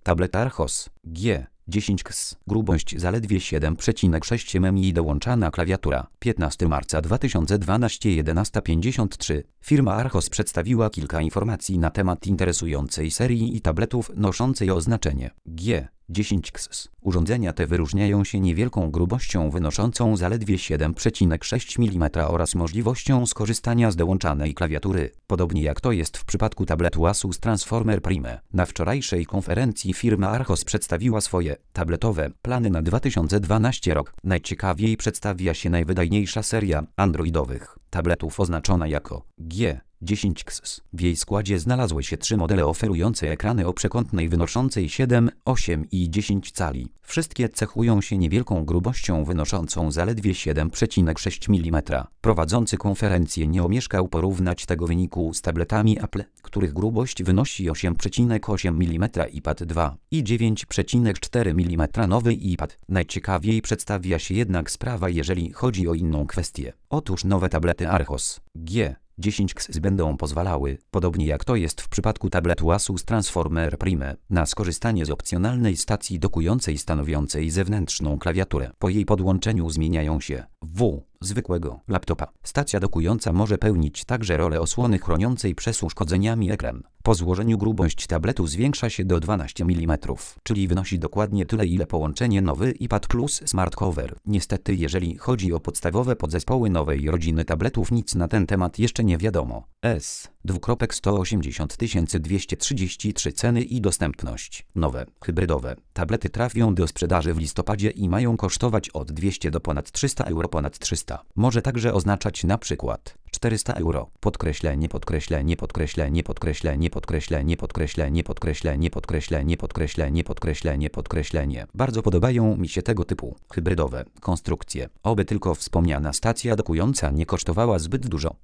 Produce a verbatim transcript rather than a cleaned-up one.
Tablet Archos G dziesięć X. Grubość zaledwie siedem przecinek sześć milimetrów i dołączana klawiatura. piętnastego marca dwa tysiące dwunastego jedenasta pięćdziesiąt trzy. Firma Archos przedstawiła kilka informacji na temat interesującej serii i tabletów noszącej oznaczenie G dziesięć X. Urządzenia te wyróżniają się niewielką grubością wynoszącą zaledwie siedem przecinek sześć milimetrów oraz możliwością skorzystania z dołączanej klawiatury, podobnie jak to jest w przypadku tabletu Asus Transformer Prime. Na wczorajszej konferencji firma Archos przedstawiła swoje tabletowe plany na dwa tysiące dwunasty rok. Najciekawiej przedstawia się najwydajniejsza seria androidowych tabletów oznaczona jako G dziesięć X. W jej składzie znalazły się trzy modele oferujące ekrany o przekątnej wynoszącej siedem, osiem i dziesięć cali. Wszystkie cechują się niewielką grubością wynoszącą zaledwie siedem przecinek sześć milimetrów. Prowadzący konferencję nie omieszkał porównać tego wyniku z tabletami Apple, których grubość wynosi osiem przecinek osiem milimetrów iPad dwa i dziewięć przecinek cztery milimetra nowy iPad. Najciekawiej przedstawia się jednak sprawa, jeżeli chodzi o inną kwestię. Otóż nowe tablety Archos G dziesięć X będą pozwalały, podobnie jak to jest w przypadku tabletu Asus Transformer Prime, na skorzystanie z opcjonalnej stacji dokującej stanowiącej zewnętrzną klawiaturę. Po jej podłączeniu zmieniają się w zwykłego laptopa. Stacja dokująca może pełnić także rolę osłony chroniącej przed uszkodzeniami ekran. Po złożeniu grubość tabletu zwiększa się do dwanaście milimetrów, czyli wynosi dokładnie tyle, ile połączenie nowy iPad plus Smart Cover. Niestety, jeżeli chodzi o podstawowe podzespoły nowej rodziny tabletów, nic na ten temat jeszcze nie wiadomo. S sto osiemdziesiąt tysięcy dwieście trzydzieści trzy ceny i dostępność. Nowe, hybrydowe tablety trafią do sprzedaży w listopadzie i mają kosztować od dwieście do ponad trzysta euro. Ponad trzysta może także oznaczać na przykład czterysta euro. Podkreślenie, podkreślenie, podkreślenie, podkreślenie, podkreślenie, podkreślenie, podkreślenie, podkreślenie, podkreślenie, podkreślenie, podkreślenie. Bardzo podobają mi się tego typu hybrydowe konstrukcje. Oby tylko wspomniana stacja dokująca nie kosztowała zbyt dużo.